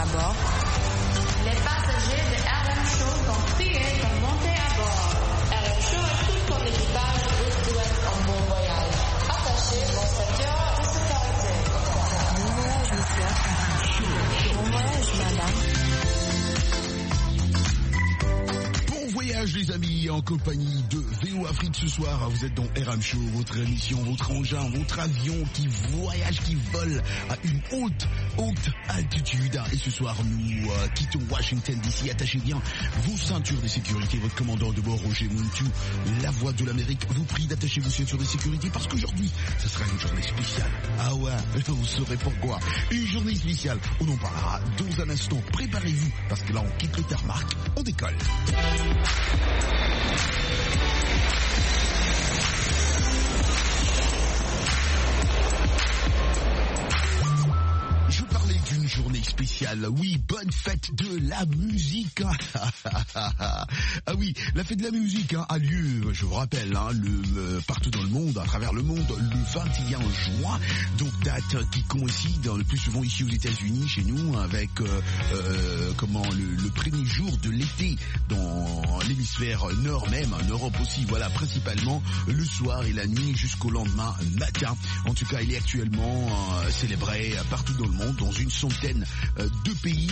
à bord. Les passagers de RM Show sont priés de monter à bord. RM Show et tout son équipage vous souhaitent un bon voyage. Attachez vos ceintures de sécurité. Bon voyage, monsieur. Bon voyage, madame. Voyage les amis, en compagnie de VO Afrique ce soir, vous êtes dans RM Show, votre émission, votre engin, votre avion qui voyage, qui vole à une haute altitude. Et ce soir, nous quittons Washington DC. Attachez bien vos ceintures de sécurité. Votre commandant de bord, Roger Muntu, la voix de l'Amérique, vous prie d'attacher vos ceintures de sécurité parce qu'aujourd'hui, ce sera une journée spéciale. Ah ouais, vous saurez pourquoi. Une journée spéciale où l'on parlera dans un instant. Préparez-vous parce que là, on quitte le tarmac, on décolle. Je parlais d'une journée spéciale, oui, bonne fête de la musique. Ah oui, la fête de la musique a lieu, je vous rappelle, partout dans le monde, à travers le monde, le 21 juin. Donc date qui coïncide le plus souvent ici aux États-Unis, chez nous, avec le premier jour de l'été dans l'hémisphère nord même, en Europe aussi, voilà, principalement le soir et la nuit jusqu'au lendemain matin. En tout cas, il est actuellement célébré partout dans le monde, dans une centaine de pays,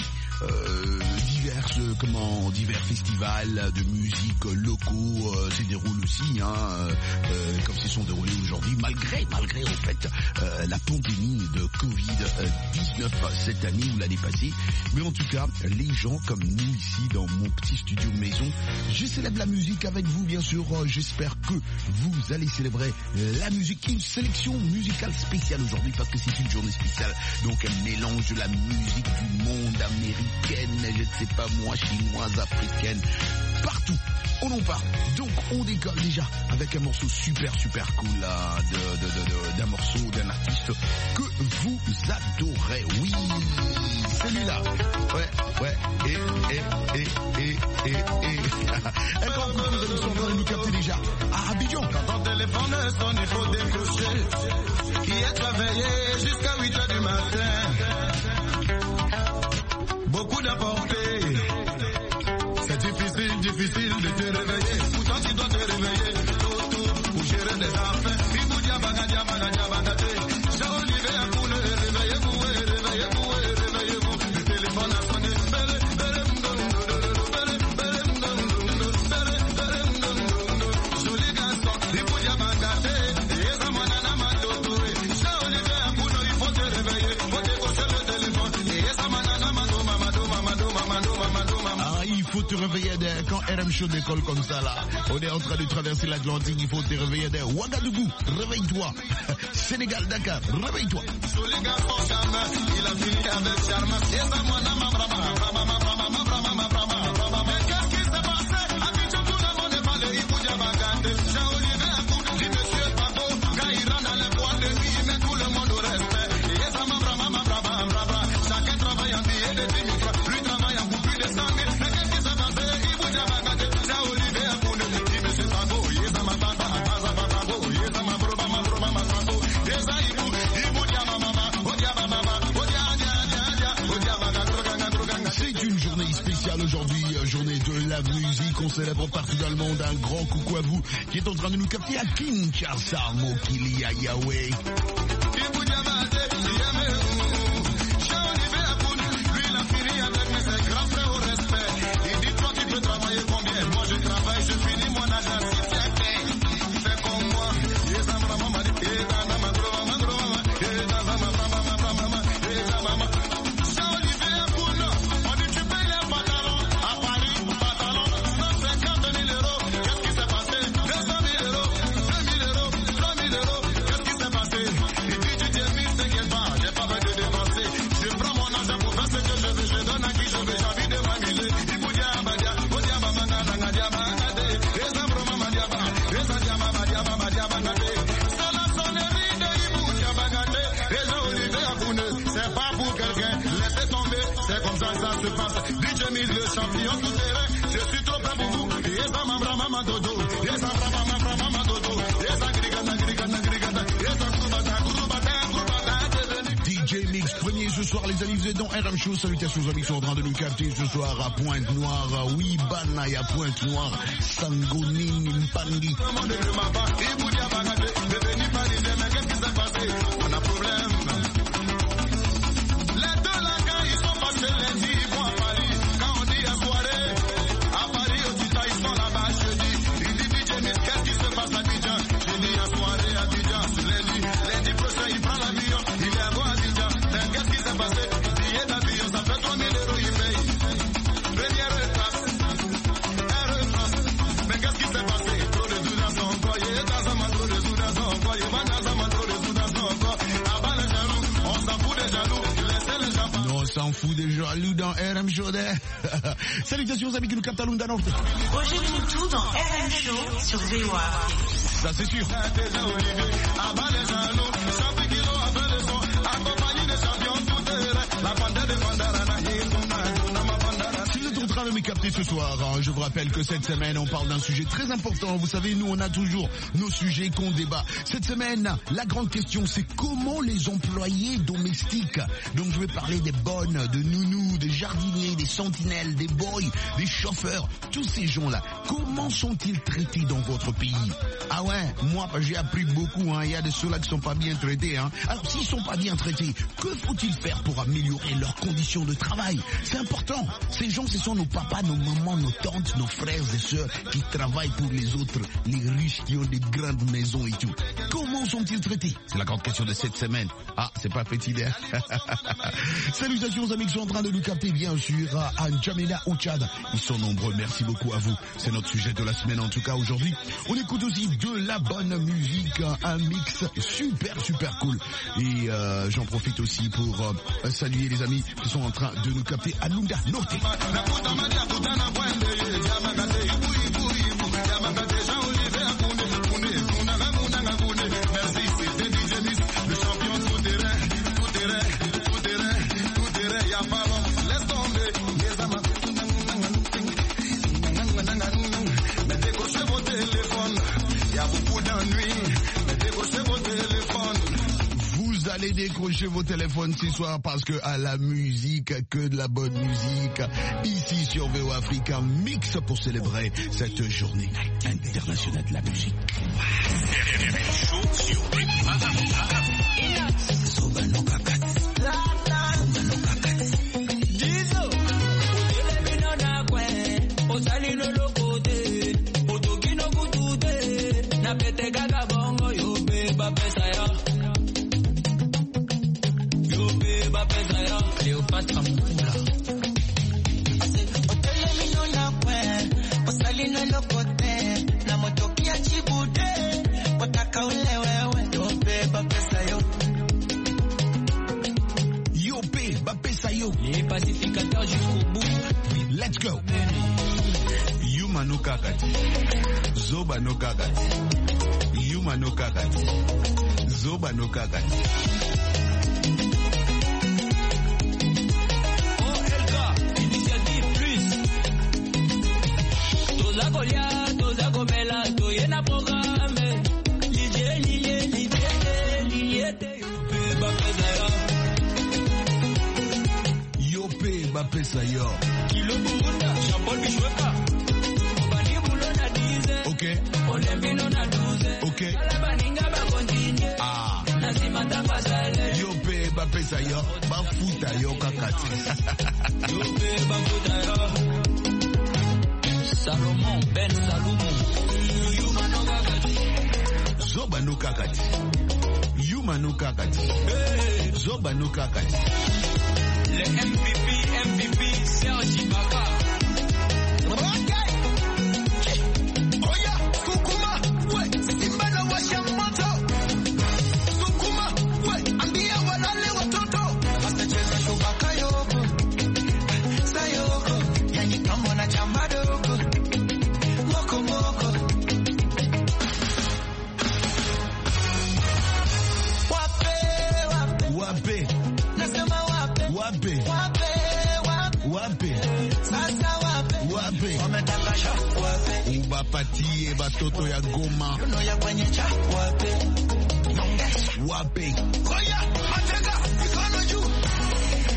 divers festivals de musique locaux se déroulent aussi, comme se sont déroulés aujourd'hui, malgré en fait la pandémie de Covid-19 cette année ou l'année passée. Mais en tout cas, les gens comme nous ici dans mon petit studio de maison, je célèbre la musique avec vous bien sûr. J'espère que vous allez célébrer la musique. Une sélection musicale spéciale aujourd'hui parce que c'est une journée spéciale. Donc elle mélange la musique du monde, américaine, je ne sais pas moi, chinoise, africaine, partout. On en parle. Donc on décolle déjà avec un morceau super cool d'un morceau d'un artiste que vous adorez. Oui, celui-là. Ouais. Et. Un grand coup, vous allez sûrement nous capter déjà. À Abidjan. Quand ton téléphone sonne, il faut décrocher. Qui est réveillé jusqu'à 8h du matin. Beaucoup d'apporter. C'est difficile de te réveiller. Pourtant tu dois te réveiller tôt pour gérer des affaires. Iboudia bagadia. J'ai Olivier à Koune, réveillez-vous. Le téléphone a sonné. Joli garçon, Iboudia bagadia. Et ça m'a nana matoto. J'ai Olivier à Koune, il faut te réveiller. Faut décocher le téléphone. Et ça m'a nana mado. Ah, il faut te réveiller quand RM Show décolle comme ça là. On est en train de traverser l'Atlantique, il faut te réveiller d'un Ouagadougou, réveille-toi. Sénégal, Dakar, réveille-toi. Joli garçon, charme, il a fini avec charme. Et ça m'a nana mais qu'est-ce qui s'est passé? Abidjan, tout le monde est parlé. Iboudia Bagate. J'ai Olivier à Koune, dit monsieur pas beau. Quand il rentre dans les boîtes de nuit, il met tout le monde au respect. Et ça m'a chacun travaille en billet de 10 000 francs. Lui travaille en pour plus de 100 000. Mais qu'est-ce qui s'est passé? Iboudia Bagate. J'ai Olivier à Koune, dit monsieur pas beau. Et ça m'a beau. Et ça m'a broma. Et ça Iboudia mama. C'est une journée spéciale aujourd'hui, journée de la musique. On célèbre partout dans le monde. Un grand coucou à vous qui est en train de nous capter à Kinshasa, Mokili à Yahweh. soir les amis, vous êtes dans RM Show. Salutations aux amis qui sont en train de nous capter ce soir à Pointe-Noire, oui, Banaï à Pointe-Noire, Sangonini, Mpangi. On a problème. Les deux là, quand ils sont passés lundi, ils vont à Paris. Quand on dit à soirée, à Paris au Tita, ils sont là-bas jeudi. Il dit DJ Miss, qu'est-ce qui se passe à Abidjan? J'ai dit à soirée à Abidjan, c'est lundi. Lundi prochain, il prend l'avion, il est à Abidjan. Mais qu'est-ce qui s'est passé? Billet d'avion, ça fait 3 000 euros, il paye. Première classe, mais qu'est-ce qui s'est passé? Trop de sous dans son corps, il est dans un manteau de sous dans son corps, il va dans un manteau de sous dans son corps. Abat les jaloux, on s'en fout des jaloux, laissez les gens. On s'en fout des jaloux dans RM Show. Salutations aux amis qui nous captent à Lunda Norte. Roger Moutou dans RM Show sur VOA. Ça c'est sûr. Abat les jaloux, chaque kilo avec le son, accompagné des champions, tout est vrai. La bande de Bandarana, Si vous êtes en train de me capter ce soir, je vous rappelle que cette semaine on parle d'un sujet très important. Vous savez, nous on a toujours nos sujets qu'on débat. Cette semaine, la grande question c'est comment les employés domestiques, donc je vais parler des bonnes, de nounous, des jardiniers, des sentinelles, des boys, des chauffeurs, tous ces gens-là, comment sont-ils traités dans votre pays? Ah ouais, moi j'ai appris beaucoup, il y a de ceux-là qui sont pas bien traités. Alors s'ils sont pas bien traités, que faut-il faire pour améliorer leurs conditions de travail? C'est important. Ces gens, ce sont nos papas, nos mamans, nos tantes, nos frères et sœurs qui travaillent pour les autres, les riches qui ont des grandes maisons et tout. Comment sont-ils traités? C'est la grande question de cette semaine. Ah, c'est pas petit d'air. Salutations aux amis qui sont en train de nous capter, bien sûr, à N'Djamena au Tchad. Ils sont nombreux, merci beaucoup à vous. C'est notre sujet de la semaine, en tout cas aujourd'hui. On écoute aussi de la bonne musique, un mix super cool. Et j'en profite aussi pour saluer les amis qui sont en train de nous capter à Lunda Norte. Allez décrocher vos téléphones ce soir parce que à la musique, que de la bonne musique, ici sur VOA Africa Mix pour célébrer cette journée internationale de la musique. Les pacificateurs jusqu'au bout. Let's go. Yuma no kakati. Zoba no kakati. Yuma no kakati. Zoba no kakati. OLK, initiative plus. Toza Goliath, Toza Gomela, Toyena programme. Lilie, Bapesa yo. Kilo Burunda, Jean-Paul Bichweka. Obani Boulona dize. Ok. Olembino na 12. Ok. Alabaninga ba continue. Ah. Nazimata pasale. Yo pe bapesa yo. Bafuta yo kakati. Yo pe bafuta yo. Salomon, Ben Salomon. Yuma no kakati. Zoba no kakati. Yuma no kakati. Hey. Zoba no kakati. Le MVP, Serge Ibaka. Ok. Oya, Sukuma, ouais, Simba na washa moto. Sukuma, ouais, ambia walale watoto. Watacheza shubaka yoko. Sayoko, yani kama na chamba dogo. Moko moko. Wape. Nasema wape. Sasa wape. Wametakasha wape. Ubapatie batoto ya Goma. Yuno ya kwenye cha wape. Wape. Oya, mateka, mikono juu.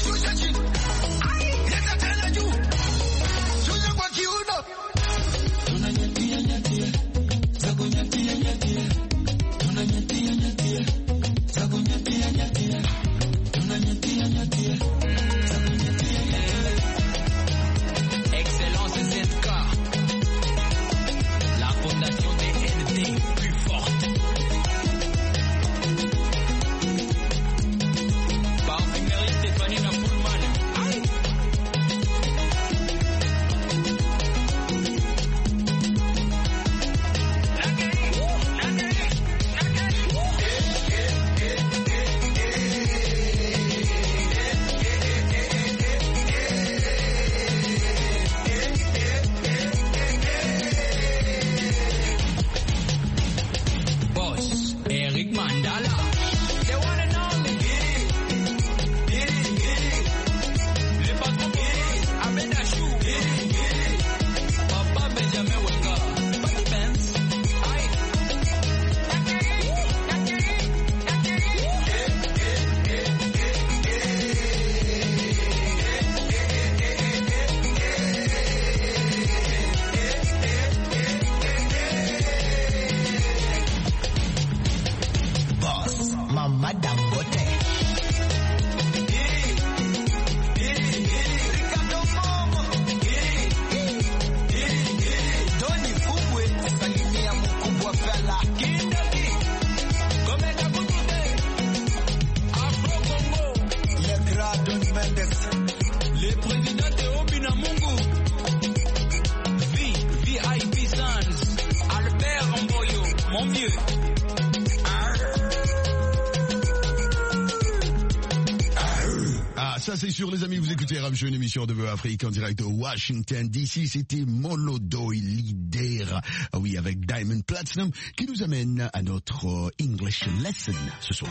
Ça c'est sûr les amis, vous écoutez Ram Show, une émission de Afrique en direct de Washington DC. C'était Molodoy Leader, oui, avec Diamond Platinum, qui nous amène à notre English Lesson ce soir.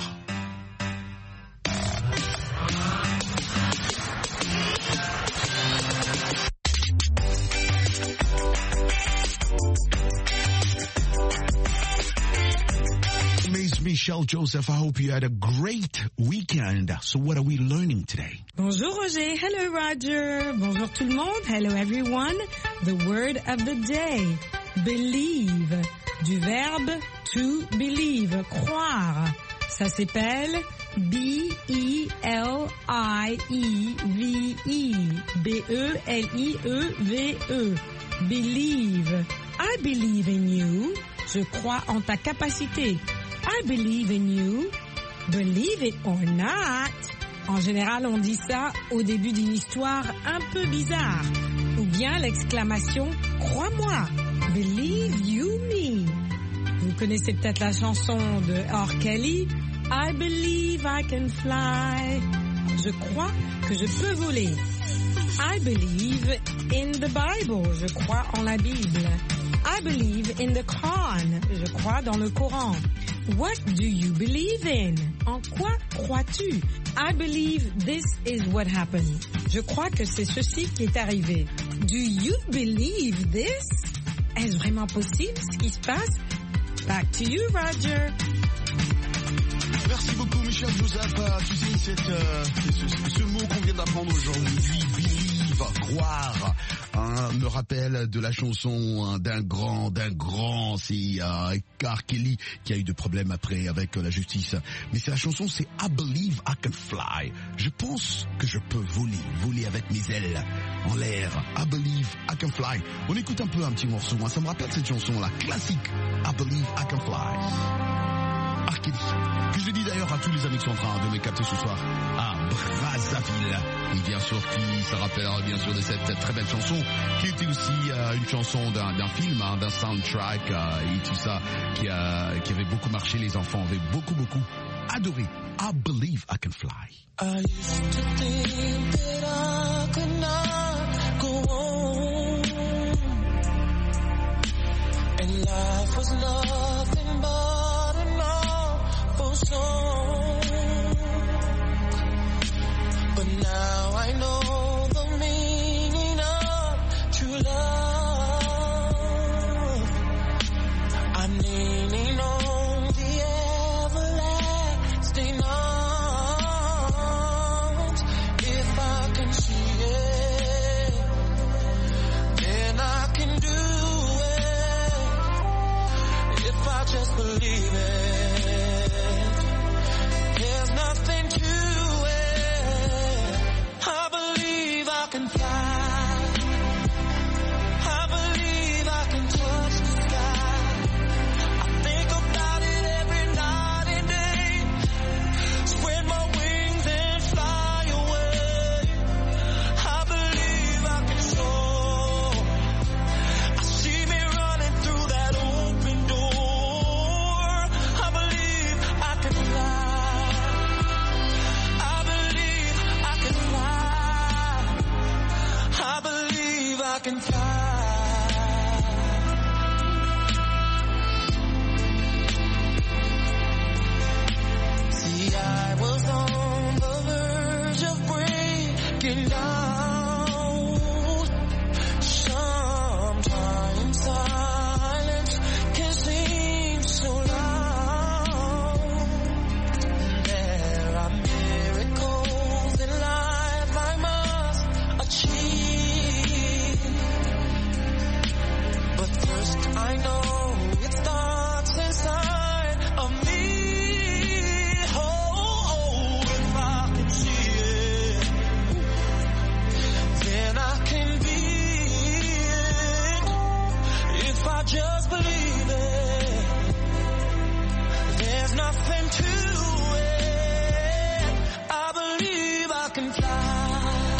Michelle Joseph, I hope you had a great weekend. So what are we learning today? Bonjour Roger. Hello Roger. Bonjour tout le monde. Hello everyone. The word of the day. Believe. Du verbe to believe. Croire. Ça s'appelle B-E-L-I-E-V-E. B-E-L-I-E-V-E. Believe. I believe in you. Je crois en ta capacité. I believe in you. Believe it or not. En général, on dit ça au début d'une histoire un peu bizarre. Ou bien l'exclamation « Crois-moi ». Believe you me. Vous connaissez peut-être la chanson de R. Kelly. I believe I can fly. Je crois que je peux voler. I believe in the Bible. Je crois en la Bible. I believe in the Quran. Je crois dans le Coran. What do you believe in? En quoi crois-tu? I believe this is what happened. Je crois que c'est ceci qui est arrivé. Do you believe this? Est-ce vraiment possible ce qui se passe? Back to you, Roger. Merci beaucoup, Michel Joseph. Tu sais, ce mot qu'on vient d'apprendre aujourd'hui, believe, croire, me rappelle de la chanson d'un grand, c'est R. Kelly qui a eu de problèmes après avec la justice. Mais c'est la chanson, c'est I believe I can fly. Je pense que je peux voler avec mes ailes en l'air. I believe I can fly. On écoute un petit morceau. Ça me rappelle cette chanson-là, classique. I believe I can fly. R. Kelly, que je dis d'ailleurs à tous les amis qui sont en train de me capter ce soir à Brazzaville. Et bien sûr, ça rappelle bien sûr de cette très belle chanson qui était aussi une chanson d'un film, d'un soundtrack et tout ça qui avait beaucoup marché. Les enfants avaient beaucoup adoré. I believe I can fly. I used to think that I could not go on, and life was nothing but an awful song. But now I know the meaning of true love. I'm leaning on the everlasting arms. If just believe it. There's nothing to it. I believe I can fly. I believe I can touch the sky. I think about it every night and day. Spread my wings and fly away. I believe I can soar. I see me running through that open door. I believe I can fly. I believe I can fly. I believe I can fly. See, I was on the verge of breaking down. Sometimes silence can seem so loud. There are miracles in life I must achieve. But first I know it starts inside of me. Oh, if I can see it, then I can be it. If I just believe it, there's nothing to it. I believe I can fly.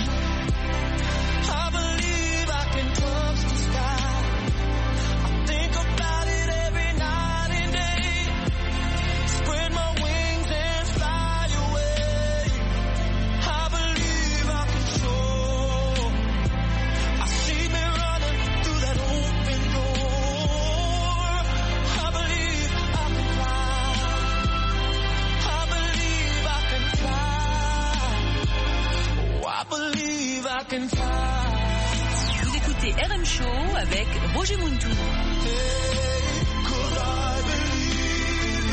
I believe I can touch the sky. I think about it every night and day. Spread my wings and fly away. I believe I can soar. I see me running through that open door. I believe I can fly. I believe I can fly. Oh, I believe I can fly. Vous écoutez RM Show avec Roger Muntou. Could I believe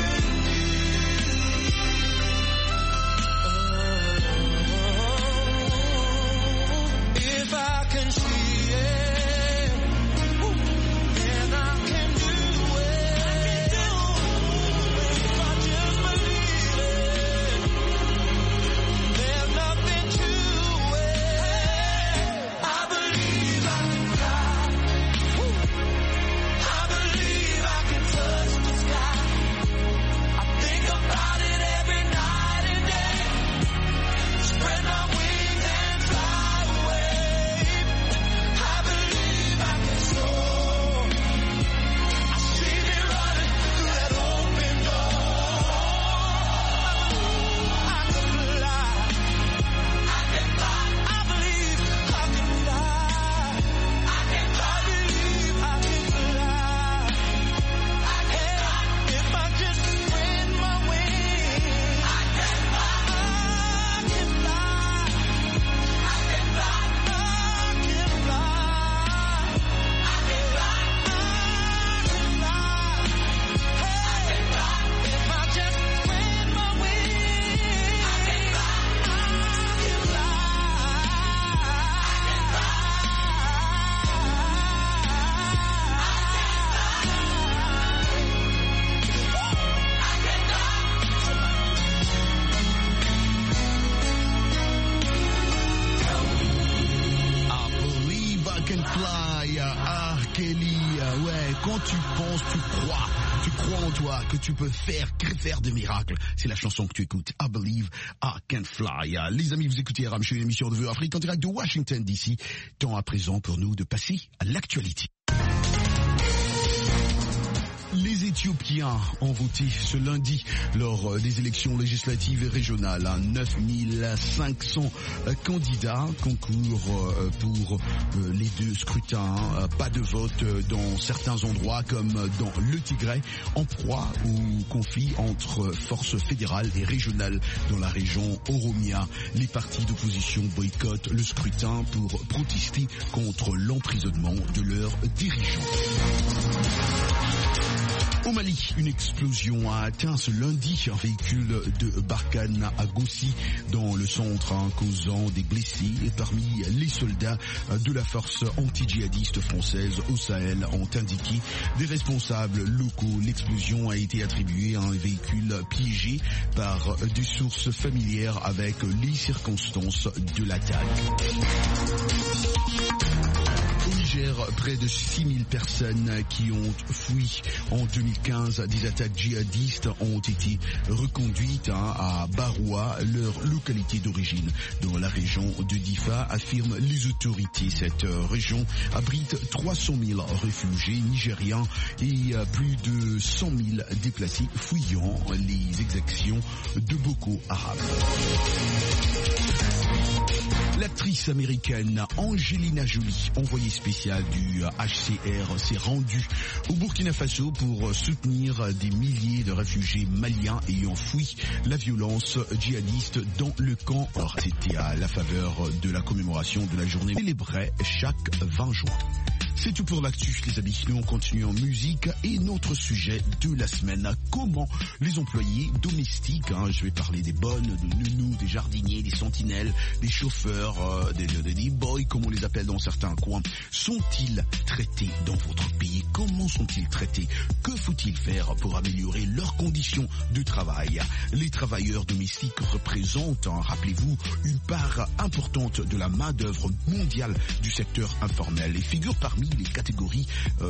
in me? If I can see it, then I can do it. If I just believe it, there's nothing to it. I believe I can fly. I believe I can touch the sky. I think about it every night and day. Spread my wings and fly away. I believe I can soar. I see me running through that open door. I can fly. I can fly. I believe I can fly. I believe I can fly. If I just spread my wings, I can fly. I can fly. I can fly. I can fly. I can fly. If I just spread my wings, I can fly. I believe I can fly. Ah, Kelly, ouais, quand tu penses, tu crois en toi, que tu peux faire des miracles. C'est la chanson que tu écoutes. I believe I can fly. Les amis, vous écoutez RM Show, une émission de Vue Afrique en direct de Washington DC. Temps à présent pour nous de passer à l'actualité. Les Éthiopiens ont voté ce lundi lors des élections législatives et régionales. 9500 candidats concourent pour les deux scrutins. Pas de vote dans certains endroits comme dans le Tigray, en proie au conflit entre forces fédérales et régionales dans la région Oromia. Les partis d'opposition boycottent le scrutin pour protester contre l'emprisonnement de leurs dirigeants. Au Mali, une explosion a atteint ce lundi un véhicule de Barkhane à Gossi dans le centre, causant des blessés. Et parmi les soldats de la force anti-djihadiste française au Sahel ont indiqué des responsables locaux. L'explosion a été attribuée à un véhicule piégé par des sources familières avec les circonstances de l'attaque. Au Niger, près de 6000 personnes qui ont fui en 2015 des attaques djihadistes ont été reconduites à Baroua, leur localité d'origine. Dans la région de Difa, affirment les autorités. Cette région abrite 300 000 réfugiés nigériens et plus de 100 000 déplacés fuyant les exactions de Boko Haram. L'actrice américaine Angelina Jolie, envoyée spéciale du HCR, s'est rendue au Burkina Faso pour soutenir des milliers de réfugiés maliens ayant fui la violence djihadiste dans le camp. C'était à la faveur de la commémoration de la journée célébrée chaque 20 juin. C'est tout pour l'actu, les amis. Nous on continue en musique et notre sujet de la semaine. Comment les employés domestiques, je vais parler des bonnes, des nounous, des jardiniers, des sentinelles, des chauffeurs, des boys, comme on les appelle dans certains coins, sont-ils traités dans votre pays? Comment sont-ils traités? Que faut-il faire pour améliorer leurs conditions de travail? Les travailleurs domestiques représentent, rappelez-vous, une part importante de la main-d'œuvre mondiale du secteur informel et figurent parmi les catégories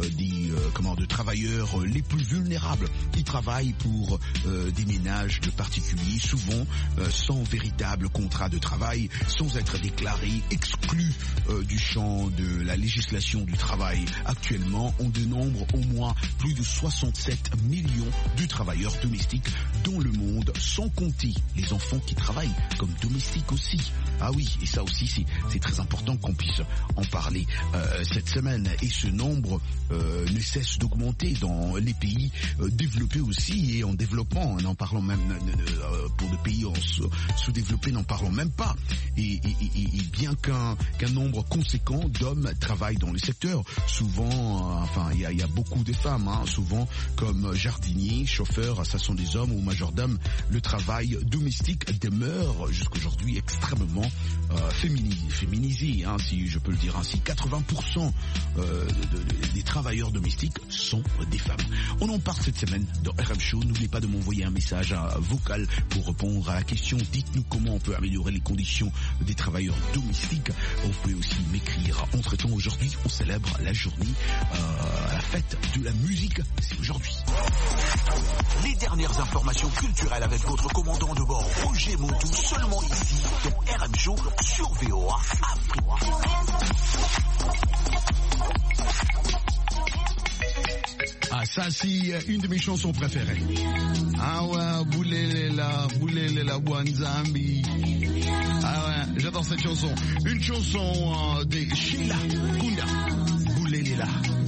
de travailleurs les plus vulnérables qui travaillent pour des ménages de particuliers, souvent sans véritable contrat de travail, sans être déclarés, exclus du champ de la législation du travail. Actuellement, on dénombre au moins plus de 67 millions de travailleurs domestiques dans le monde, sans compter les enfants qui travaillent comme domestiques aussi. Ah oui, et ça aussi c'est très important qu'on puisse en parler cette semaine. Et ce nombre ne cesse d'augmenter dans les pays développés aussi et en développement. N'en parlons même pour des pays sous-développés, n'en parlons même pas. Et bien qu'un nombre conséquent d'hommes travaillent dans le secteur, souvent, il y a beaucoup de femmes, souvent comme jardiniers, chauffeurs, ça sont des hommes ou majordomes. Le travail domestique demeure jusqu'aujourd'hui extrêmement féminisé, si je peux le dire ainsi. 80% des travailleurs domestiques sont des femmes. On en parle cette semaine dans RM Show. N'oubliez pas de m'envoyer un message vocal pour répondre à la question. Dites-nous comment on peut améliorer les conditions des travailleurs domestiques. Vous pouvez aussi m'écrire. Entre-temps, aujourd'hui, on célèbre la journée, la fête de la musique. C'est aujourd'hui. Les dernières informations culturelles avec votre commandant de bord, Roger Montou, seulement ici, dans RM Show sur VOA Afrique. Ah, ça, c'est une de mes chansons préférées. Ah ouais, Boulélela, Bouanzambi. Ah ouais, j'adore cette chanson. Une chanson de Sheila Kunda. Boulélela.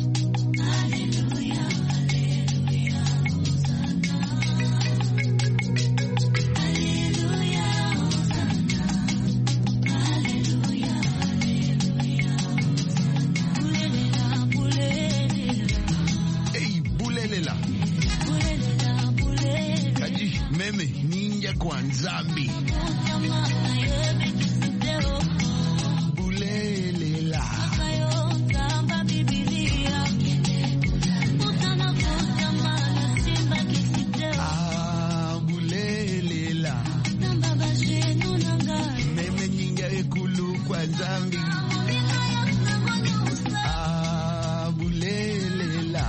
Zambi. Boulélela. Ah, Boulélela. Meme nyinga ekulu kwa Zambi. Ah, Boulélela.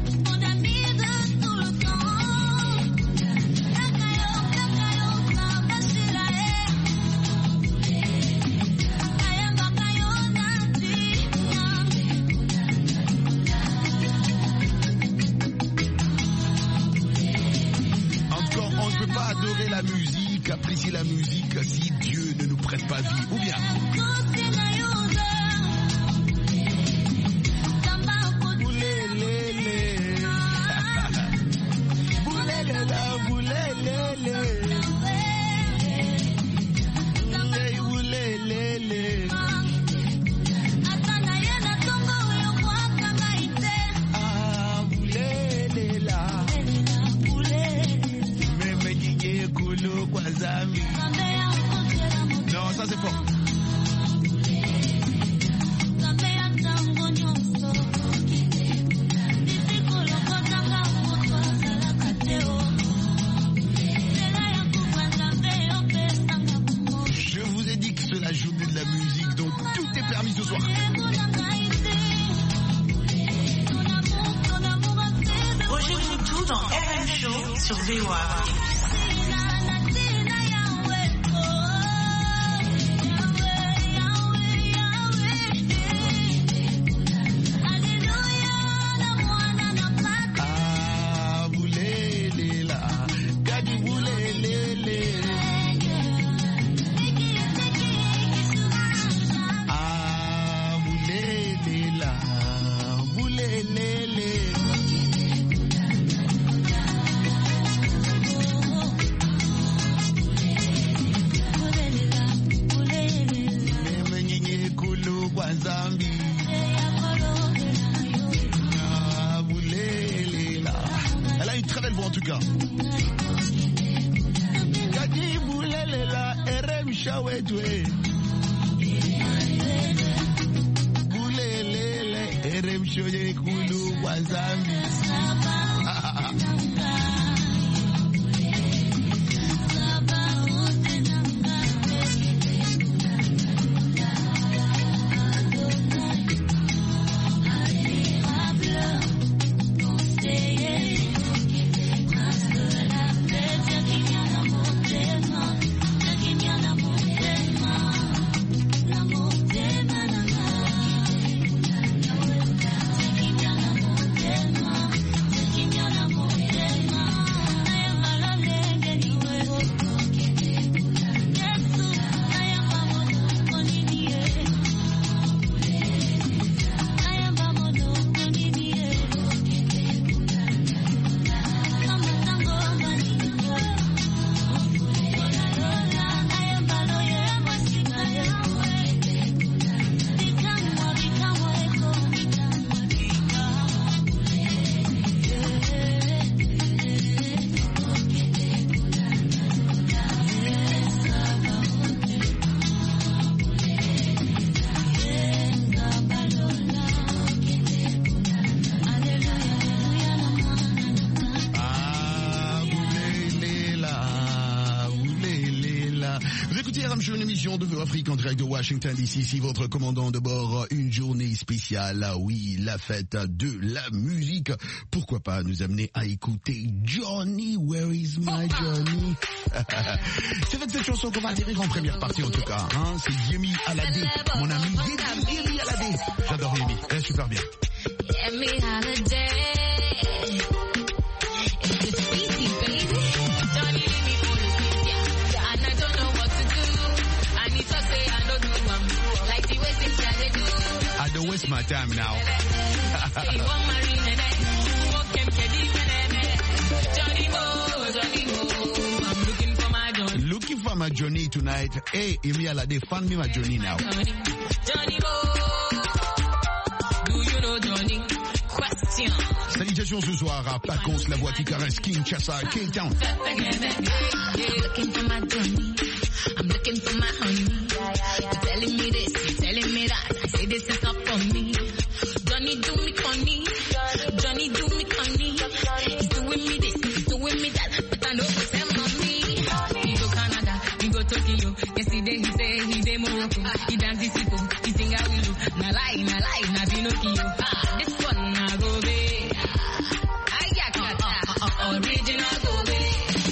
Adorer la musique, apprécier la musique si Dieu ne nous prête pas vie, ou bien ah, sur VOA. De Vœux Afrique en direct de Washington DC, ici votre commandant de bord, une journée spéciale, oui, la fête de la musique. Pourquoi pas nous amener à écouter Johnny, Where is my Johnny? C'est avec cette chanson qu'on va atterrir en première partie en tout cas, hein? C'est Yemi Alade, mon ami Yemi Alade. J'adore Yemi, elle est super bien. Yemi Alade. I don't waste my time now. Looking for my Johnny tonight. Hey, Yemi Alade, find me my Johnny now. Johnny do you know Johnny? Question. Salutations ce soir à Pacons, la voix qui caresse Kinshasa, Cape Town. Looking for my Johnny. I'm looking for my honey. You're telling me this, you're telling me that. I say this is up for me. Johnny do me funny. Johnny do me funny. He's doing me this, he's doing me that. But I know what's them on me. He go Canada, he go Tokyo. Yesterday he say he dey Morocco. He dance the sipo, he sing a willow. Na lie, na Pinocchio. This one na go be. Original go be.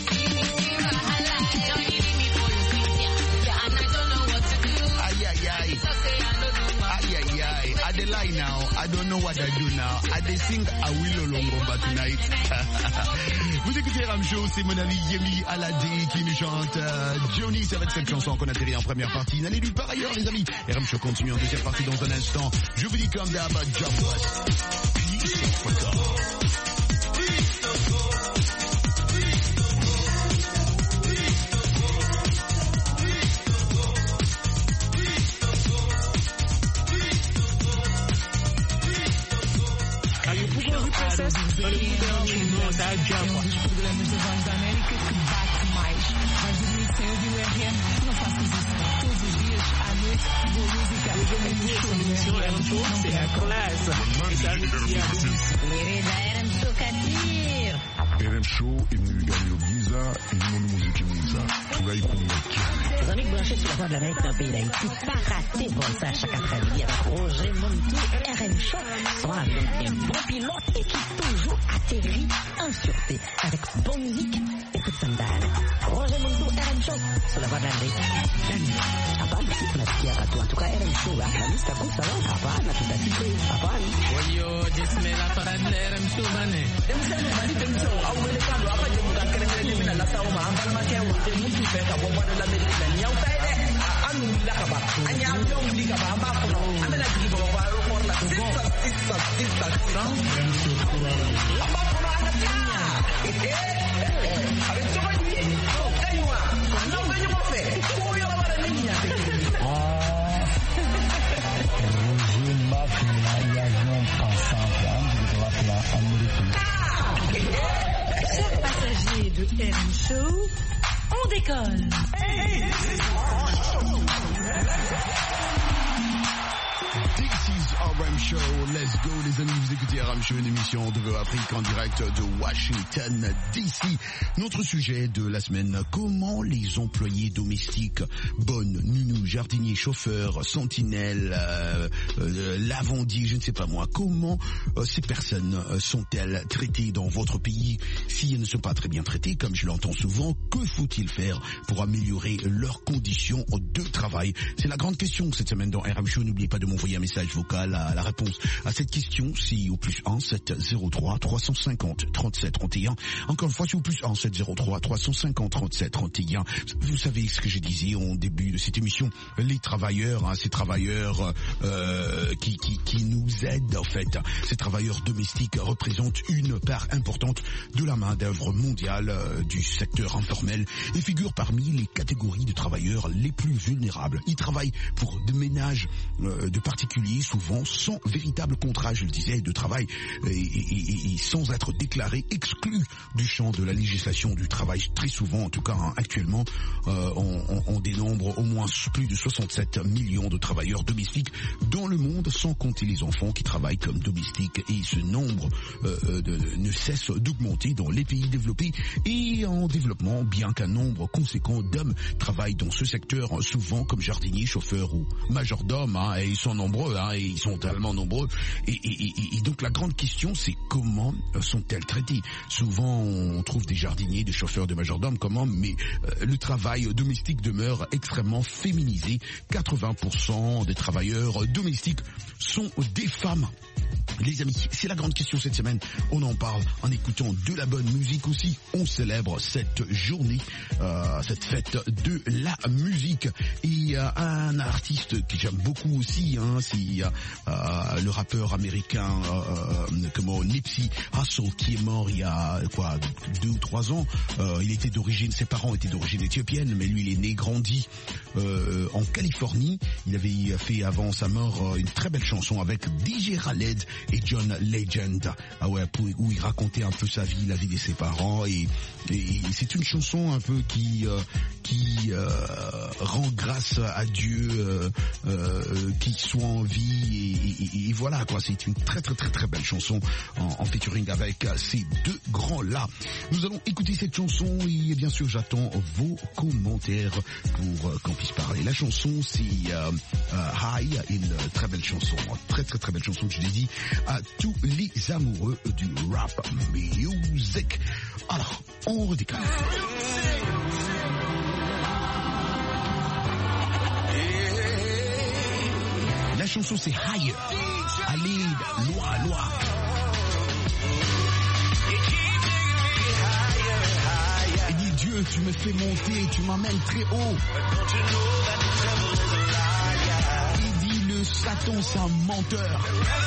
Now, I don't know what I do now. I dey sing Awilo Longomba tonight. Vous écoutez RM Show, c'est mon ami Yemi Alade qui nous chante Johnny. C'est avec cette chanson qu'on atterrit en première partie. N'allez nulle part ailleurs, les amis. RM Show continue en deuxième partie dans un instant. Je vous dis comme d'hab, job Um dos programas da Voz da América que bate mais. Vais dormir sem ouvir o RM? Não faças isso. Todos os dias, à noite, boa música. C'est la classe. RM Show, RM Show est venu lui gagner au bise mwiza, une musique mwiza. Tunaikunda cyane. Les amis branchés sur la voie de l'Amérique d'un pays d'Haïti, pas rater bon ça chaque après-midi avec Roger Montou, RM Show, sont avec un bon pilote et qui toujours atterrit en sûreté avec bonne musique et coup de sandal. Roger Montou, RM Show, sur la voie de l'Amérique. Hapana, si tunasikia watu. En tout cas, RM Show, la lista kusa wao. Hapana, tutasikia. Hapana. Wayo, jismela para RM Show bane. Demsema bali demso, au welekano hapa jemuka kerengere mina la sawa ambala makewa. Mutu feka bomba de la Amerika. Nyau taide. Anu lakaba. Anya amyo likaba ambako. Amela jibo kwa kwa la sista. Ambako na anatia. Avec tout le monde. Kaiwa. Non mais je m'en fais. Koyo la niña. Chers passagers de RM Show, on décolle. This is RM Show, let's go les amis, vous écoutez RM Show, une émission de Afrique en direct de Washington DC. Notre sujet de la semaine, comment les employés domestiques, bonnes, nounous, jardiniers, chauffeurs, sentinelles, lavandiers, je ne sais pas moi, comment ces personnes sont-elles traitées dans votre pays? Si elles ne sont pas très bien traitées, comme je l'entends souvent, que faut-il faire pour améliorer leurs conditions de travail? C'est la grande question cette semaine dans RM Show. N'oubliez pas de m'envoyer un message vocal à la réponse à cette question, si au plus 1 703 350 37 31. Encore une fois, si au plus 1 703 350 37 31. Vous savez ce que je disais au début de cette émission, les travailleurs, ces travailleurs qui nous aident en fait, ces travailleurs domestiques représentent une part importante de la main d'œuvre mondiale du secteur informel et figurent parmi les catégories de travailleurs les plus vulnérables. Ils travaillent pour des ménages de particuliers, souvent sans véritable contrat, je le disais, de travail et sans être déclarés, exclus du champ de la législation du travail. Très souvent, en tout cas actuellement, on dénombre au moins plus de 67 millions de travailleurs domestiques dans le monde, sans compter les enfants qui travaillent comme domestiques, et ce nombre ne cesse d'augmenter dans les pays développés et en développement, bien qu'un nombre conséquent d'hommes travaillent dans ce secteur, souvent comme jardiniers, chauffeurs ou majordomes, et ils sont nombreux, et ils sont tellement nombreux, et donc la grande question c'est comment sont-elles traitées? Souvent on trouve des jardiniers, des chauffeurs, des majordomes, mais le travail domestique demeure extrêmement féminisé. 80% des travailleurs domestiques sont des femmes. Les amis, c'est la grande question cette semaine. On en parle en écoutant de la bonne musique aussi. On célèbre cette journée, cette fête de la musique. Et un artiste que j'aime beaucoup aussi, c'est le rappeur américain Nipsey Hussle, qui est mort il y a 2 ou 3 ans. Ses parents étaient d'origine éthiopienne, mais lui il est né, grandi en Californie. Il avait fait avant sa mort une très belle chanson avec DJ Khaled et John Legend, où il racontait un peu sa vie, la vie de ses parents, et c'est une chanson un peu qui rend grâce à Dieu qu'il soit en vie, et voilà quoi, c'est une très très très très belle chanson en featuring avec ces deux grands là. Nous allons écouter cette chanson et bien sûr j'attends vos commentaires pour qu'on puisse parler. La chanson c'est High, une très belle chanson, très très très belle chanson que je l'ai dit à tous les amoureux du rap music. Alors, on redécale. La chanson c'est Higher. Allez, loin. Et dis Dieu, tu me fais monter, tu m'amènes très haut. Et dis le Satan c'est un menteur.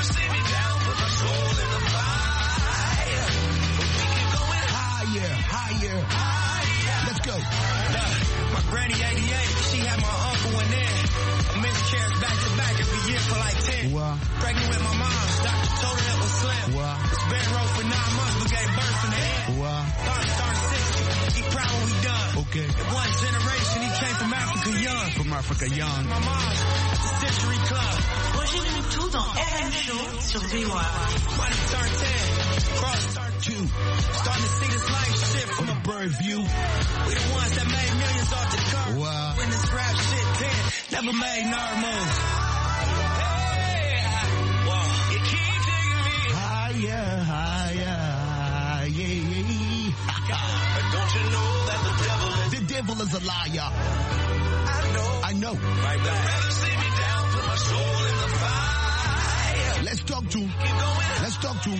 Higher. Let's go. My granny 88, she had my uncle in there. A miscarriage back to back every year for like 10. Wow. Pregnant with my mom, doctor told her it was slim. Wow. Was bed row for 9 months, but gave birth in the end. Wow. Started 60, he proud when we done. Okay. In one generation, he came from Africa young. My mom's the Century Club. Roger Montou dans RM Show sur VOA. Money turned 10, cross turned 2. Starting to see this life shift from a bird view. We the ones that made millions off the curb. Wow. When this rap shit dead, never made nerd moves. Hey, whoa, you keep taking me higher, higher, yeah. But don't you know that the devil is a liar? I know. Right back. Rather see me down, put my soul in the fire. Let's talk to him. Let's talk to him.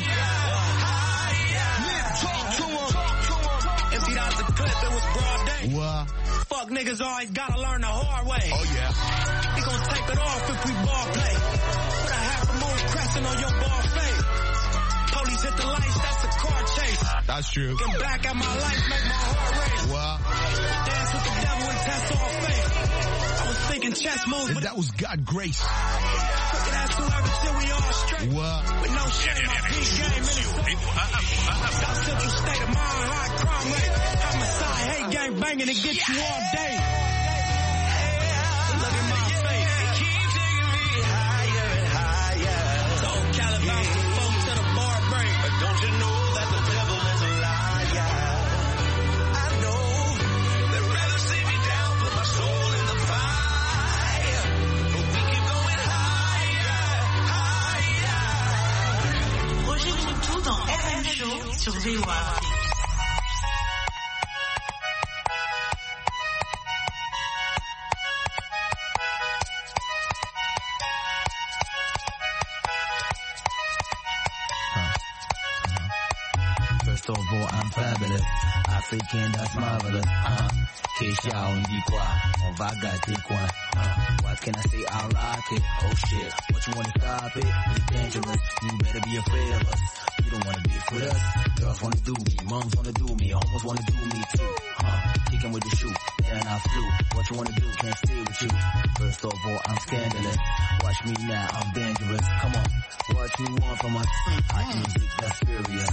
Talk to him. Emptied out the clip, it was broad day. What? Fuck niggas always gotta learn the hard way. Oh yeah. We gon' take it off if we ball play. Put a half a moon crescent on your ball face. Police hit the lights, that's a car chase. That's true. Looking back at my life, make my heart race. What? Dance with the devil and test all faith. I was thinking chess moves, but that was God grace. Crooked ass whoever till we all straight. What? With no shame, my peace game in it. South Central state of mind, high crime rate. Homicide, hate gang banging to get you all day. Look at my face. Keep taking me higher and higher. Told Caliban from folk to the bar break. But don't you know that the devil is a liar? I know. They'd rather see me down, put my soul in the fire. But we keep going higher, higher. Roger Moutou dans RM Show sur VOA. First of all, I'm fabulous. African, that's marvelous. Keisha, on dit quoi? On va gâter quoi? What can I say? I'll rock it. Oh shit. What you wanna stop it? It's dangerous. You better be afraid of us. You don't wanna beef with us. Girls wanna do me. Moms wanna do me. Almost wanna do me too. Kicking with the shoe. Then I flew. What you wanna do? Can't stay with you. First of all, I'm scandalous. Watch me now. I'm dangerous. Come on. What you want from us? Hot music, that's furious.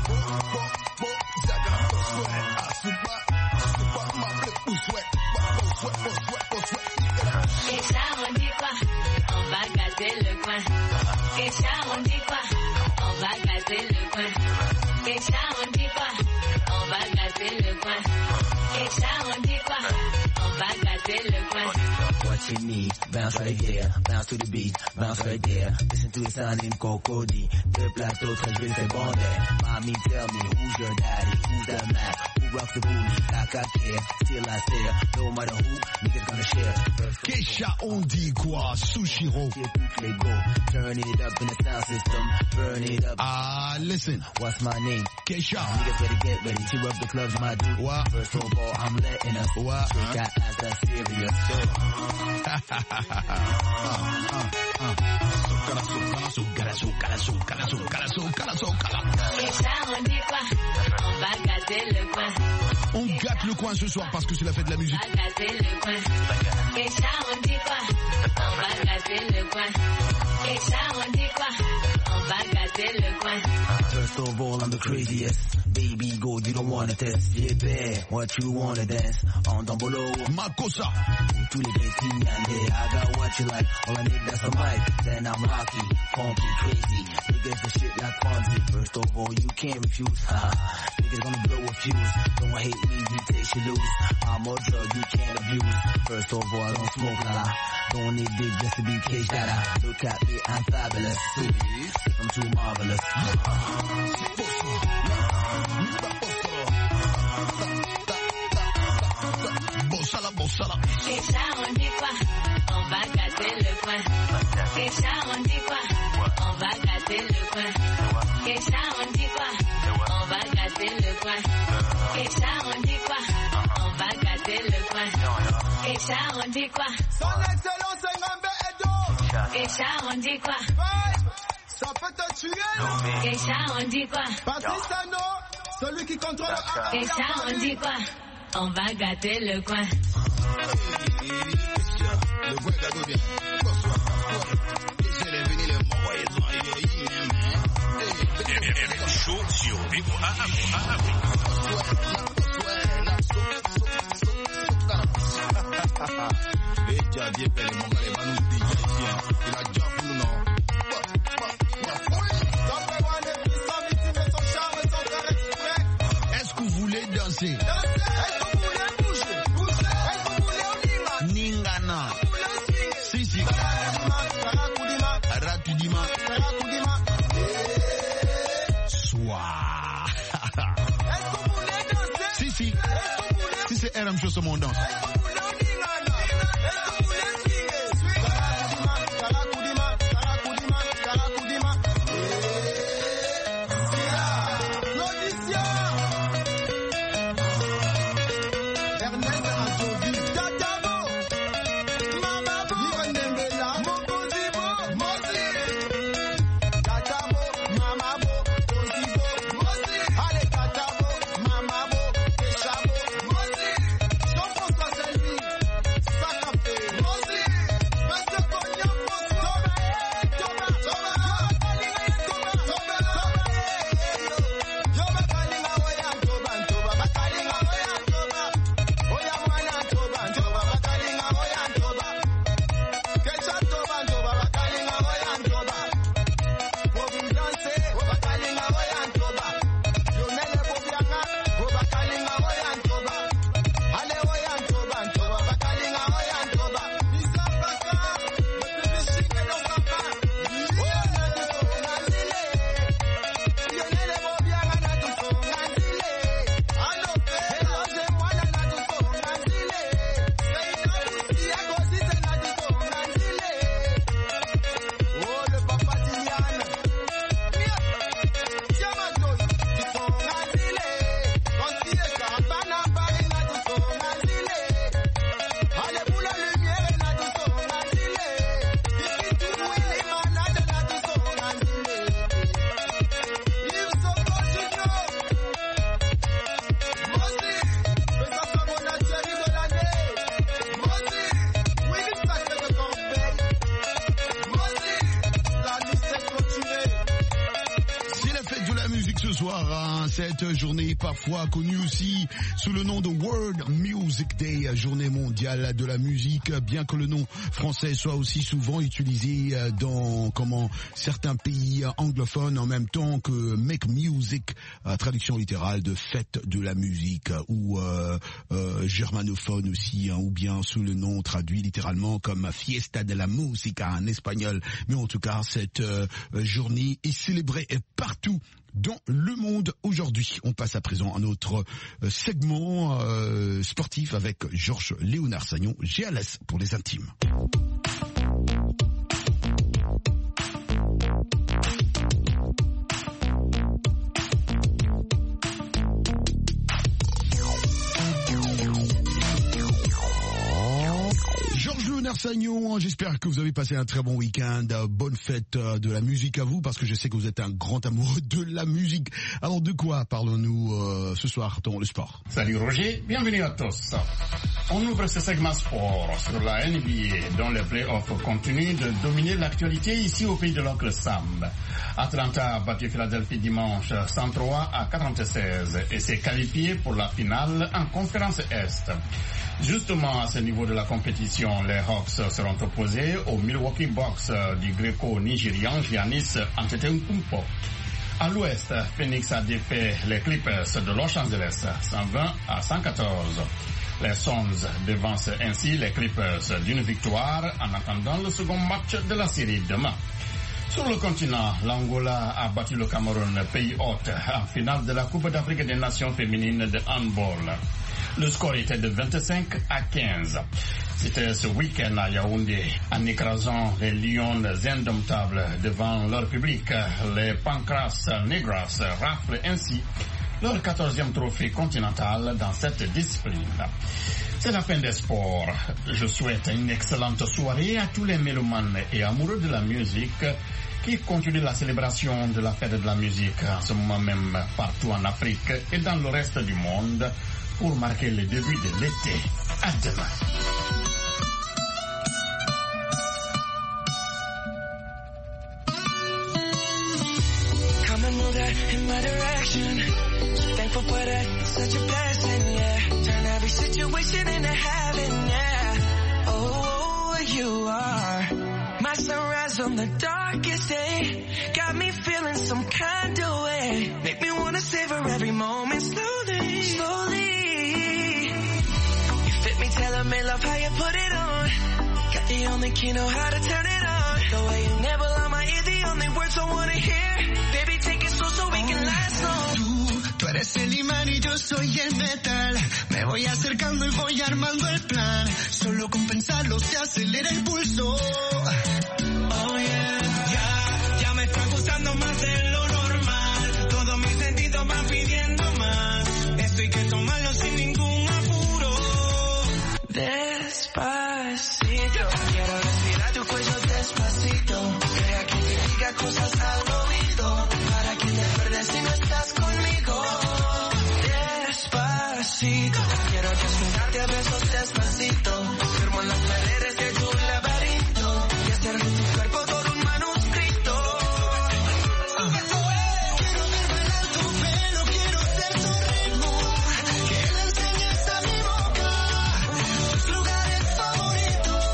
Keisha, on dit quoi? On va gâter le coin. Keisha, on dit quoi? On va gâter le coin. Keisha, on dit quoi? On va gâter le coin. Keisha, on dit quoi? On va gâter le coin. What you need, bounce right there, bounce to the beat, bounce right there. Listen to the sound in Cocody. The plateau, très je fais bander. Mommy, tell me, who's your daddy? Who's that Mac? Who rocks the booty? Like I care, still I stare. No matter who, niggas gonna share. Keisha, on dit quoi? Sushiro. Turn it up in the sound system, burn it up. Listen. What's my name? Keisha. Niggas better get ready, tear up the clubs, my dude. What? First of all, I'm letting us. What? Straight got ass, that's serious. On gâte le coin ce soir parce que c'est la fête de la musique. On va gâter le coin. Keisha, on dit quoi? On va gâter le coin. Keisha, on dit quoi? On va gâter le coin. First of all, I'm the craziest. Baby, go, you don't wanna test. Yeah, bad. What you wanna dance? On down below. Makosa. Tous les gars qui I got what you like. All I need, that's a mic. Then I'm rocky, funky, crazy. Niggas the shit like Fonzie. First of all, you can't refuse. Niggas gonna blow a fuse. Don't hate me, you take you lose. I'm a drug you can't abuse. First of all, I don't smoke, la. Don't need dick just to be caged, da. Look at me, I'm fabulous. I'm too marvelous. Bossala. Keisha, on dit quoi? On va gâter le coin. Keisha, on dit quoi? On va gâter le coin. Keisha, on dit quoi? On va gâter le coin. Keisha, on dit quoi? On va gâter le coin. Keisha, on dit quoi? Son Excellence Ngambe Edo. Keisha, on dit quoi? Ça peut te tuer. Keisha, on dit quoi? Patrice Sano, celui qui contrôle le Keisha, on dit quoi? On va gâter le coin. Le vrai gâteau bien. Bonsoir. J'ai les venus les mots et les chaud sur VOA. Déjà bien fait les mongolais, va nous dire ici. Il a déjà voulu non. Est-ce que vous voulez danser? danser. Ningana. Si. Rapidement. Soir. Si. Si c'est RM Show, on danse. Cette journée parfois connue aussi sous le nom de World Music Day, journée mondiale de la musique, bien que le nom français soit aussi souvent utilisé dans certains pays anglophones en même temps que Make Music, traduction littérale de fête de la musique, ou germanophone aussi, ou bien sous le nom traduit littéralement comme Fiesta de la Música en espagnol. Mais en tout cas, cette journée est célébrée partout dans le monde aujourd'hui. On passe à présent à notre segment sportif avec Georges Léonard Sagnon, GLS pour les intimes. Sagnon, j'espère que vous avez passé un très bon week-end, bonne fête de la musique à vous, parce que je sais que vous êtes un grand amoureux de la musique. Alors de quoi parlons-nous ce soir dans le sport? Salut Roger, bienvenue à tous. On ouvre ce segment sport sur la NBA, dont les playoffs continuent de dominer l'actualité ici au pays de l'oncle Sam. Atlanta a battu Philadelphie dimanche 103-96 et s'est qualifié pour la finale en conférence Est. Justement, à ce niveau de la compétition, les Hawks seront opposés aux Milwaukee Bucks du Gréco-Nigérian Giannis Antetokounmpo. À l'ouest, Phoenix a défait les Clippers de Los Angeles 120-114. Les Suns devancent ainsi les Clippers d'une victoire en attendant le second match de la série demain. Sur le continent, l'Angola a battu le Cameroun, pays hôte, en finale de la Coupe d'Afrique des Nations féminines de handball. Le score était de 25-15. C'était ce week-end à Yaoundé, en écrasant les Lions indomptables devant leur public. Les Pancras Negras raflent ainsi leur 14e trophée continental dans cette discipline. C'est la fin des sports. Je souhaite une excellente soirée à tous les mélomanes et amoureux de la musique qui continuent la célébration de la fête de la musique en ce moment même partout en Afrique et dans le reste du monde pour marquer le début de l'été. À demain. Come and move that in my direction. Thankful for that, such a blessing, yeah. Turn every situation into heaven, yeah. Oh, you are my sunrise on the darkest day. Got me feeling some kind of way. Make me wanna savor every moment slowly, slowly. Girl, I may love how you put it on. Got the only key, know how to turn it on. The way you never lie my ear, the only words I wanna hear. Baby, take it slow so we can last long. Tú eres el imán y yo soy el metal. Me voy acercando y voy armando el plan. Solo con pensarlo se acelera el pulso. Oh yeah, ya me está gustando más de lo normal. Todos mis sentidos van pidiendo más. Esto hay que tomarlo sin ningún apuro. Despacito, quiero respirar tu cuello despacito. Deja que te diga cosas al oído. Para que te pierdas si no estás conmigo. Despacito, quiero desnudarte a besos despacito. Firmo en las paredes de tu laberinto y hacer de tu cuerpo todo un manuscrito. Quiero ver bailar tu pelo, quiero ser tu ritmo. Que le enseñes a mi boca tus lugares favoritos.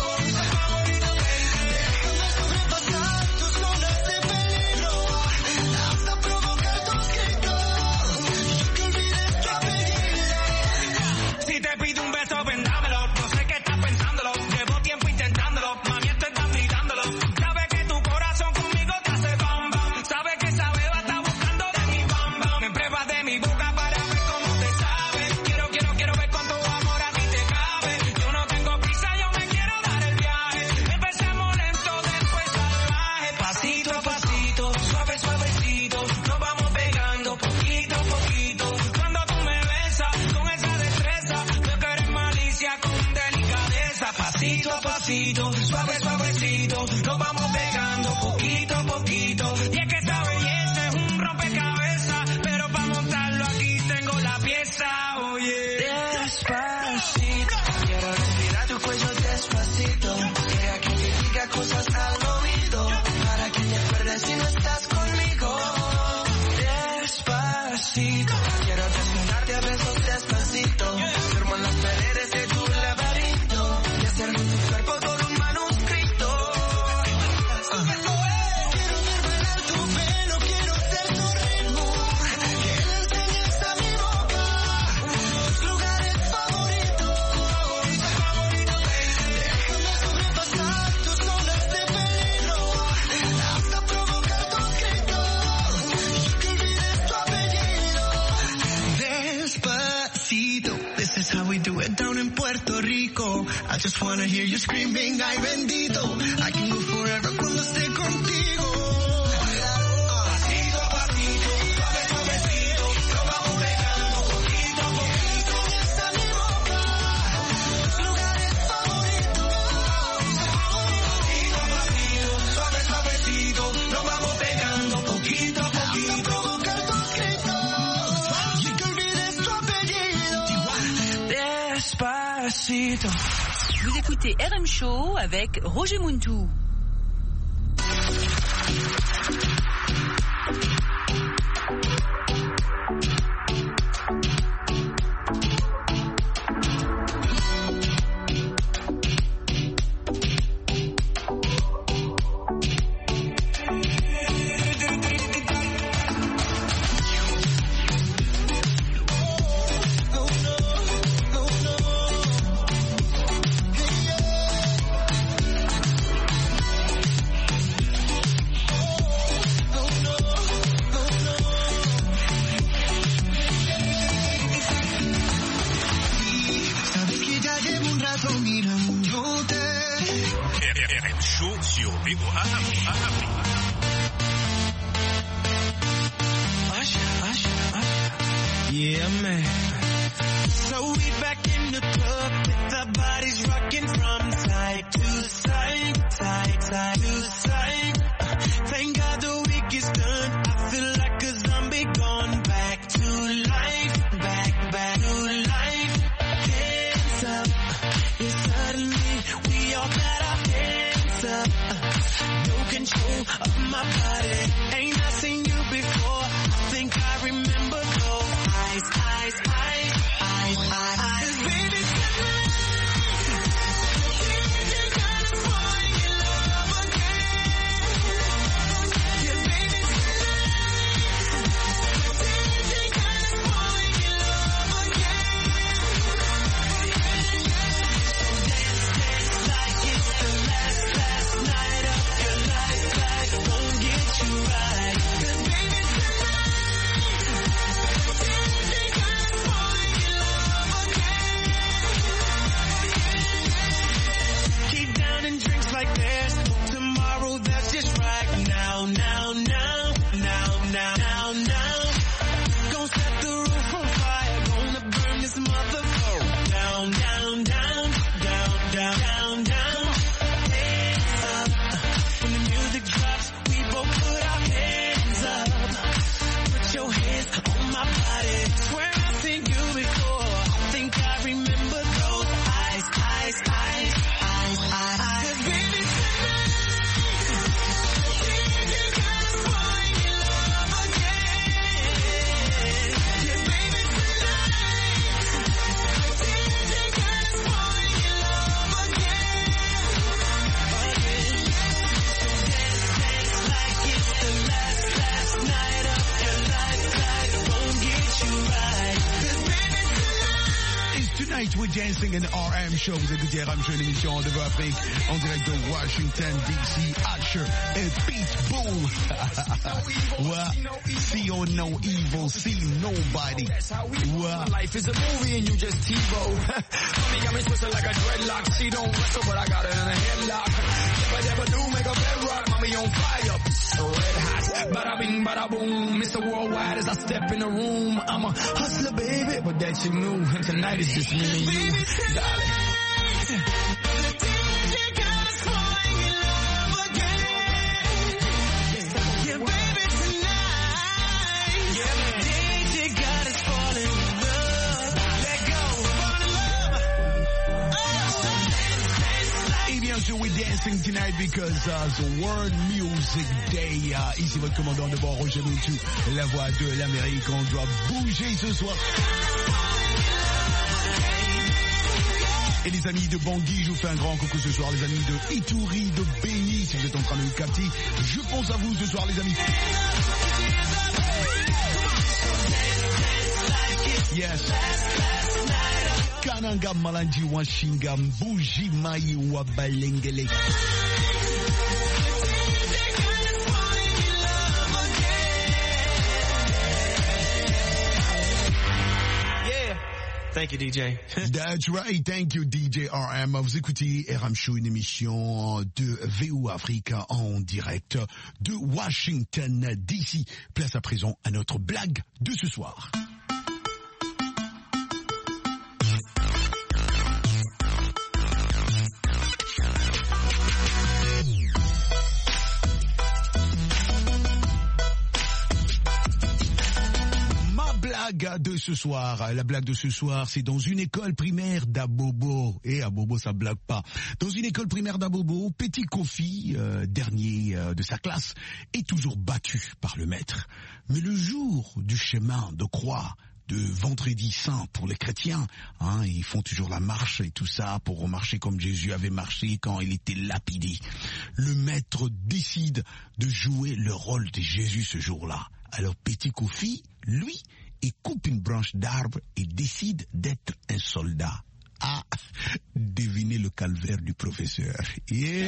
Déjame sobrepasar tus zonas de peligro hasta provocar tus gritos y que olvides tu apellido. Si te pido un beso, ven dámelo. No sé qué estás pensándolo. Llevo tiempo intentándolo. Mami, esto estás mirándolo. Sabes que tu corazón conmigo te hace bam bam. Sabes que esa beba está buscando de mi bam bam. Me pruebas de mi boca para ver cómo te sabe. Quiero ver cuánto amor a ti te cabe. Yo no tengo prisa, yo me quiero dar el viaje. Empecemos lento, después salvaje. Pasito a pasito, suave, suavecito. Nos vamos pegando poquito a poquito. Cuando tú me besas con esa destreza, veo que eres malicia con delicadeza. Pasito a pasito, suave, suavecito. Nos vamos pegando poquito a poquito. Y es que esta belleza es un rompecabezas, pero para montarlo aquí tengo la pieza. Oye, despacito, quiero respirar tu cuello despacito. Deja que te diga cosas al oído, para que te pierdas si no estás conmigo. Despacito, quiero desnudarte a besos despacito. Firmo en las paredes de tu laberinto y hacer de tu cuerpo todo un manuscrito. Quiero ver bailar tu pelo, quiero ser tu ritmo. Que le enseñes a mi boca tus lugares favoritos. Déjame sobrepasar tus zonas de peligro hasta provocar tus gritos y que olvides tu apellido. Despacito, this is how we do it down in Puerto Rico. I just wanna hear you screaming, ay bendito. I can go forever cuando esté contigo. Pasito a pasito, suave, suavecito. Nos vamos pegando poquito a poquito. Enseñes a mi boca tus lugares favoritos. Pasito a pasito, suave, suavecito. Nos vamos pegando poquito a poquito. Provocar tus gritos y que olvides tu apellido. Despacito. Vous écoutez RM Show avec Roger Muntou. Sabes que ya llevo un rato mirándote. RM Show sur VOA Afrique. Yeah, man. So we back in the club with our bodies rocking from side to side, side to side. Thank God the week is done. I feel like a zombie gone back to life, back to life. Hands up, yeah, suddenly we all got our hands up. No control of my body. Ain't I seen you before? I think I remember those eyes. Baby, tonight, you can't get falling in love. Tonight we're dancing in RM Show. Vous écoutez RM Show, une émission de Afrique en direct de Washington DC. Usher et Pitbull. See or no evil, see nobody. Life is a movie and you just TiVo. Mommy got me twisted like a dreadlock. She don't wrestle, but I got her in a headlock. If I ever do make a bedrock, mommy on fire. So red hot, bada bing, bada boom. Mr. Worldwide as I step in the room. I'm a hustler, baby, but that you knew. And tonight is just me and you, darling. We're dancing tonight because the World Music Day. Ici votre commandant de bord, Roger Moutou, la voix de l'Amérique. On doit bouger ce soir. Et les amis de Bangui, je vous fais un grand coucou ce soir. Les amis de Ituri, de Béni, si vous êtes en train de nous capter, je pense à vous ce soir, les amis. Yes. Kananga Malanji Washinga Mbuji Mai Wabalengele. Yeah. Thank you, DJ. That's right. Thank you, DJ RM. Vous écoutez RM Show, une émission de VO Afrique en direct de Washington DC. Place à présent à notre blague de ce soir. De ce soir, la blague de ce soir, c'est dans une école primaire d'Abobo. Et Abobo, ça blague pas. Dans une école primaire d'Abobo, petit Kofi, dernier de sa classe, est toujours battu par le maître. Mais le jour du chemin de croix, de vendredi saint pour les chrétiens, hein, ils font toujours la marche et tout ça pour marcher comme Jésus avait marché quand il était lapidé. Le maître décide de jouer le rôle de Jésus ce jour-là. Alors petit Kofi, lui, il coupe une branche d'arbre et décide d'être un soldat. Ah, devinez le calvaire du professeur. Yeah.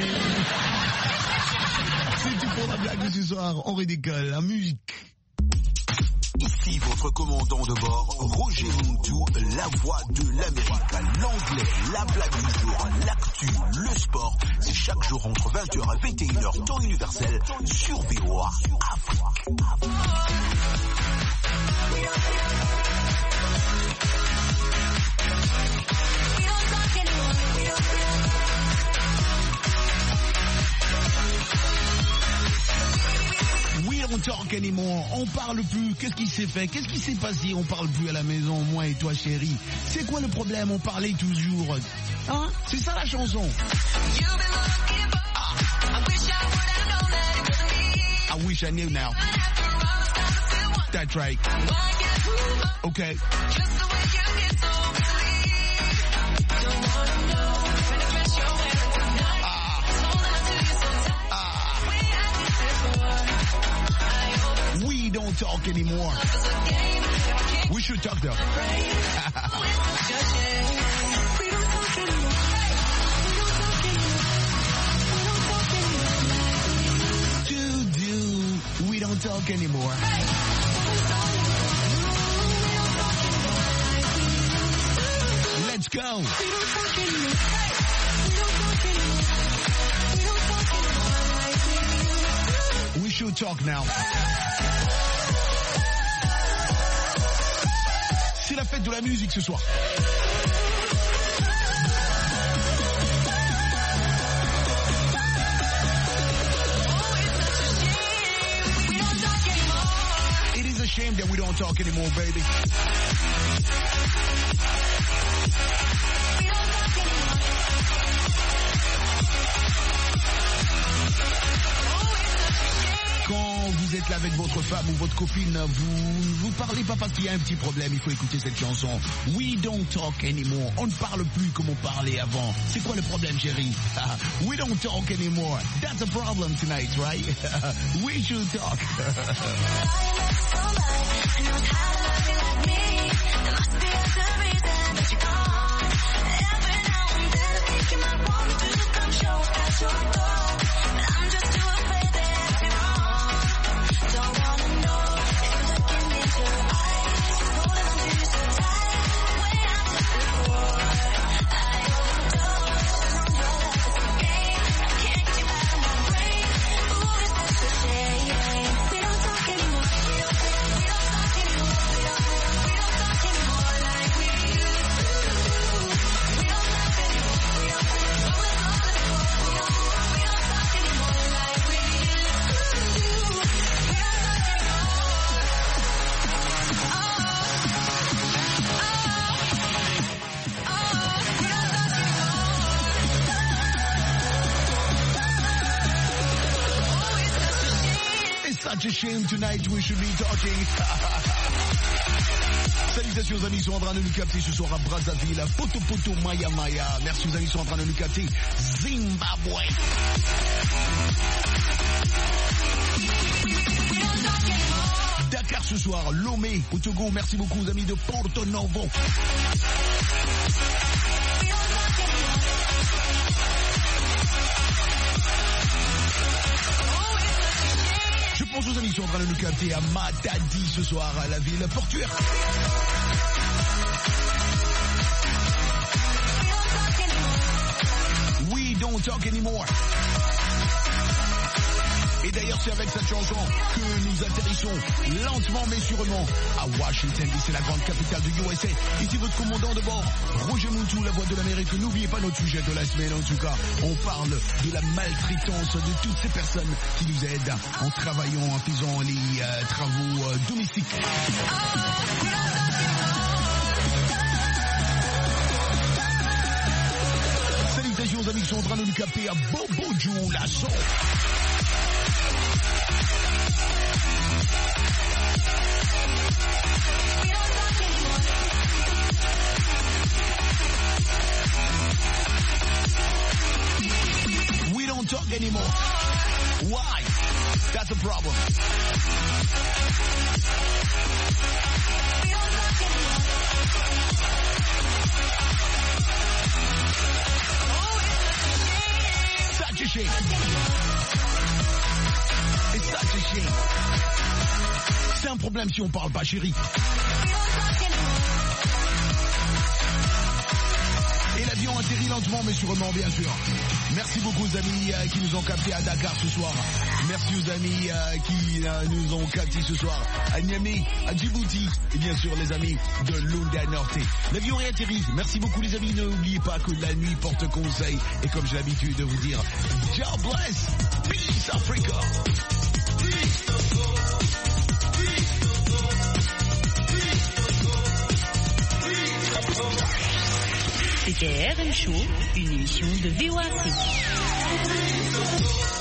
C'est tout pour la blague de ce soir. On redécolle la musique. Ici votre commandant de bord, Roger Moutou, la voix de l'Amérique, l'anglais, la blague du jour, l'actu, le sport. C'est chaque jour entre 20h et 21h, temps universel, sur VOA Afrique. On talk anymore, on parle plus, qu'est-ce qui s'est fait, qu'est-ce qui s'est passé, on parle plus à la maison, moi et toi chérie, c'est quoi le problème, on parlait toujours, hein, c'est ça la chanson. I wish I knew now. That's right. Okay. We don't talk anymore. We should talk though. We don't talk anymore. Let's go. We should talk now. C'est la fête de la musique ce soir. It is a shame that we don't talk anymore, baby. Quand vous êtes là avec votre femme ou votre copine, vous parlez pas parce qu'il y a un petit problème, il faut écouter cette chanson. We don't talk anymore. On ne parle plus comme on parlait avant. C'est quoi le problème, chérie? We don't talk anymore. That's a problem tonight, right? We should talk. Such a shame tonight we should be talking. Salutations aux amis qui sont en train de nous capter ce soir à Brazzaville, à Poto Maya Maya. Merci aux amis qui sont en train de nous capter. Zimbabwe. Dakar ce soir, Lomé au Togo. Merci beaucoup aux amis de Porto Novo. Je pense aux amis qui sont en train de nous capter à Matadi ce soir, à la ville portuaire. We don't talk anymore. Et d'ailleurs, c'est avec cette chanson que nous atterrissons lentement mais sûrement à Washington, c'est la grande capitale de USA. Ici votre commandant de bord, Roger Muntu, la voix de l'Amérique. N'oubliez pas notre sujet de la semaine, en tout cas. On parle de la maltraitance de toutes ces personnes qui nous aident en travaillant, en faisant les travaux domestiques. Salutations aux amis qui sont en train de nous capter à Bobo Lasso. We don't talk anymore. Why? That's a problem. Such a shame. It's such a shame. C'est un problème si on parle pas, chérie. Et l'avion atterrit lentement mais sûrement, bien sûr. Merci beaucoup aux amis qui nous ont captés à Dakar ce soir. Merci aux amis qui nous ont captés ce soir à Niamey, à Djibouti et bien sûr les amis de Lunda Norte. L'avion est atterri. Merci beaucoup les amis. N'oubliez pas que la nuit porte conseil. Et comme j'ai l'habitude de vous dire, God bless, peace Africa. C'était RM Show, une émission de VOA Afrique.